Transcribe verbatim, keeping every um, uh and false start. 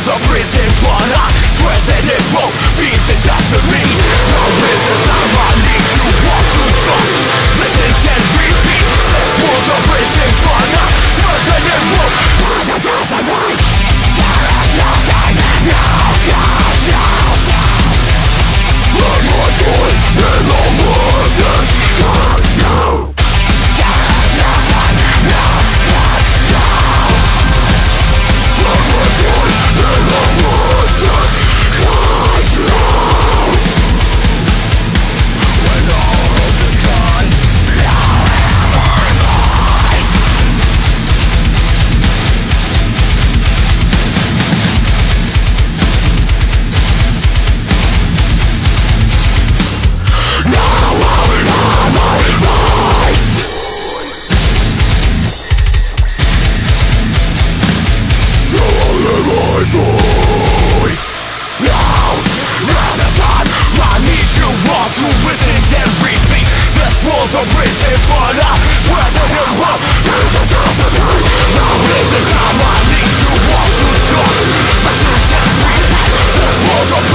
walls are prison, but I swear that it won't be the death of me. No reason time I need you all to just listen and repeat. This world's a prison, but I swear that it won't be the death of me. There is nothing, no God, no God. Let my voice in the world and hurt you. There is nothing, no God, no. Let my voice in the world and hurt you. When all hope is gone, now ever lies. Now I will have my voice. Now I will have my voice. Now, now the time I need you all to listen and repeat. This world's a prison, but I swear that it won't be the death of me. Now is the time I need you all to just listen and repeat. This world's a